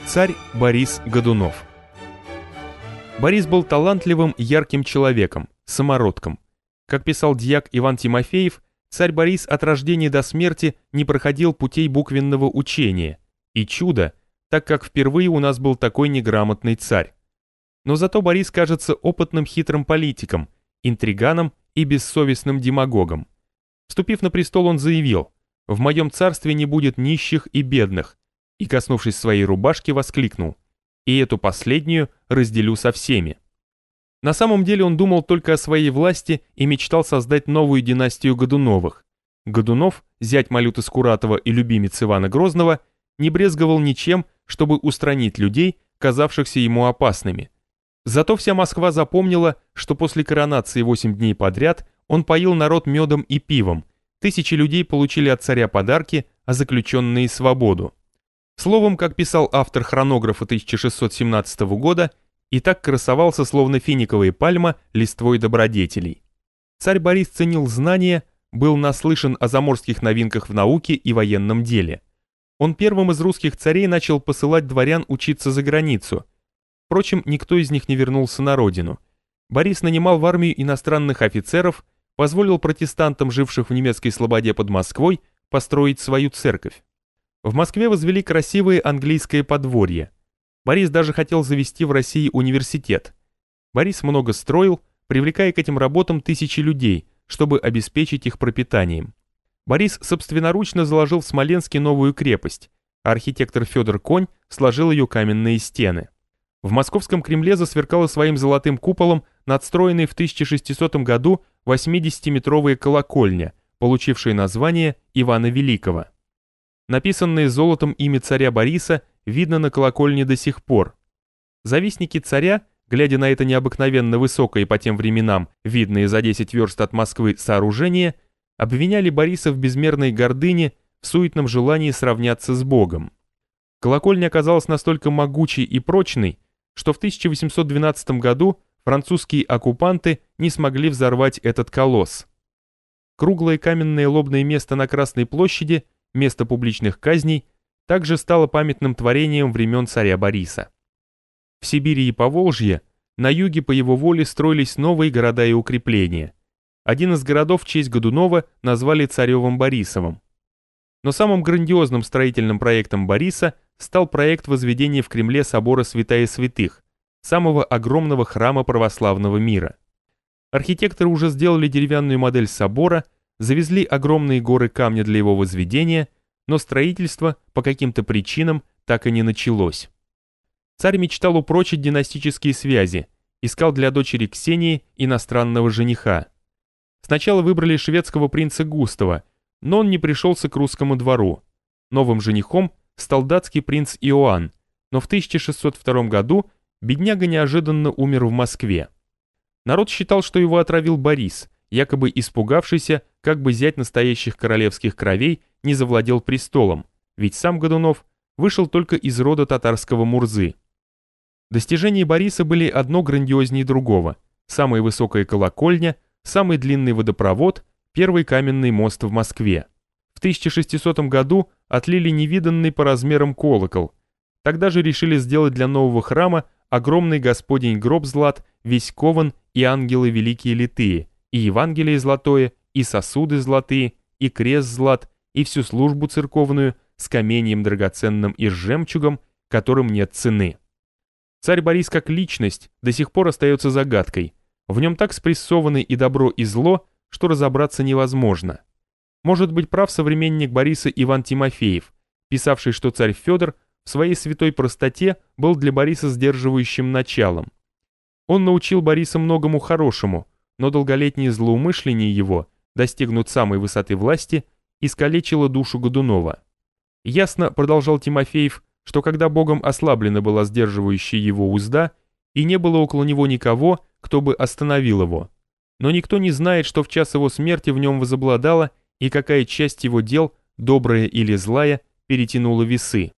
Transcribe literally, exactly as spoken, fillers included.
Царь Борис Годунов. Борис был талантливым, ярким человеком, самородком. Как писал дьяк Иван Тимофеев, царь Борис от рождения до смерти не проходил путей буквенного учения. И чудо, так как впервые у нас был такой неграмотный царь. Но зато Борис кажется опытным хитрым политиком, интриганом и бессовестным демагогом. Вступив на престол, он заявил: «В моем царстве не будет нищих и бедных», и, коснувшись своей рубашки, воскликнул: «И эту последнюю разделю со всеми». На самом деле он думал только о своей власти и мечтал создать новую династию Годуновых. Годунов, зять Малюты Скуратова и любимец Ивана Грозного, не брезговал ничем, чтобы устранить людей, казавшихся ему опасными. Зато вся Москва запомнила, что после коронации восемь дней подряд он поил народ медом и пивом, тысячи людей получили от царя подарки, а заключенные свободу. Словом, как писал автор хронографа тысяча шестьсот семнадцатого года, и так красовался, словно финиковая пальма, листвой добродетелей. Царь Борис ценил знания, был наслышан о заморских новинках в науке и военном деле. Он первым из русских царей начал посылать дворян учиться за границу. Впрочем, никто из них не вернулся на родину. Борис нанимал в армию иностранных офицеров, позволил протестантам, живших в немецкой слободе под Москвой, построить свою церковь. В Москве возвели красивое английское подворье. Борис даже хотел завести в России университет. Борис много строил, привлекая к этим работам тысячи людей, чтобы обеспечить их пропитанием. Борис собственноручно заложил в Смоленске новую крепость, а архитектор Федор Конь сложил ее каменные стены. В московском Кремле засверкала своим золотым куполом надстроенная в тысяча шестисотом году восьмидесятиметровая колокольня, получившая название Ивана Великого. Написанное золотом имя царя Бориса видно на колокольне до сих пор. Завистники царя, глядя на это необыкновенно высокое по тем временам, видное за десять верст от Москвы сооружение, обвиняли Бориса в безмерной гордыне, в суетном желании сравняться с Богом. Колокольня оказалась настолько могучей и прочной, что в тысяча восемьсот двенадцатом году французские оккупанты не смогли взорвать этот колосс. Круглое каменное лобное место на Красной площади, место публичных казней, также стало памятным творением времен царя Бориса. В Сибири и Поволжье на юге по его воле строились новые города и укрепления. Один из городов в честь Годунова назвали Царевым Борисовым. Но самым грандиозным строительным проектом Бориса стал проект возведения в Кремле собора Святая Святых, самого огромного храма православного мира. Архитекторы уже сделали деревянную модель собора, завезли огромные горы камня для его возведения, но строительство по каким-то причинам так и не началось. Царь мечтал упрочить династические связи, искал для дочери Ксении иностранного жениха. Сначала выбрали шведского принца Густава, но он не пришелся к русскому двору. Новым женихом стал датский принц Иоанн, но в тысяча шестьсот втором году бедняга неожиданно умер в Москве. Народ считал, что его отравил Борис, якобы испугавшийся, как бы зять настоящих королевских кровей не завладел престолом, ведь сам Годунов вышел только из рода татарского Мурзы. Достижения Бориса были одно грандиознее другого: самая высокая колокольня, самый длинный водопровод, первый каменный мост в Москве. В тысяча шестисотом году отлили невиданный по размерам колокол. Тогда же решили сделать для нового храма огромный Господень гроб злат, весь кован, и ангелы великие литые, и Евангелие золотое, и сосуды золотые, и крест злат, и всю службу церковную с каменьем драгоценным и с жемчугом, которым нет цены. Царь Борис как личность до сих пор остается загадкой. В нем так спрессованы и добро, и зло, что разобраться невозможно. Может быть прав современник Бориса Иван Тимофеев, писавший, что царь Федор в своей святой простоте был для Бориса сдерживающим началом. Он научил Бориса многому хорошему, но долголетнее злоумышление его, достигнув самой высоты власти, искалечило душу Годунова. Ясно, продолжал Тимофеев, что когда Богом ослаблена была сдерживающая его узда, и не было около него никого, кто бы остановил его. Но никто не знает, что в час его смерти в нем возобладала и какая часть его дел, добрая или злая, перетянула весы.